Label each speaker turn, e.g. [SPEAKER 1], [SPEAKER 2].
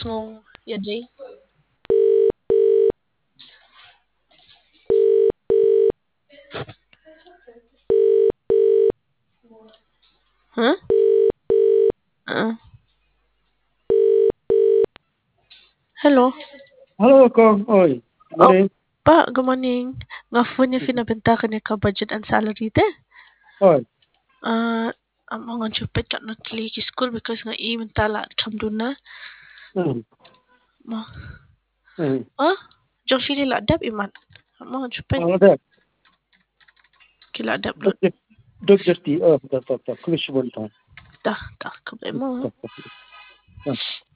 [SPEAKER 1] ngong ya day. Huh? Hello.
[SPEAKER 2] Halo Kong, oi,
[SPEAKER 1] Oh,
[SPEAKER 2] morning.
[SPEAKER 1] pa, good morning. Nga phone niya finabenta ka niya ka budget and salary te.
[SPEAKER 2] Oi,
[SPEAKER 1] Ang mga chupet ka not liki school because nga i-mentala kam doon na.
[SPEAKER 2] hmm,
[SPEAKER 1] Ma,
[SPEAKER 2] hmm.
[SPEAKER 1] jong sili ladap iman. Ang mga chupet
[SPEAKER 2] Ada,
[SPEAKER 1] kiladap lot.
[SPEAKER 2] dog dirty, tak, kumis sebentar.
[SPEAKER 1] Dah, kabay mo.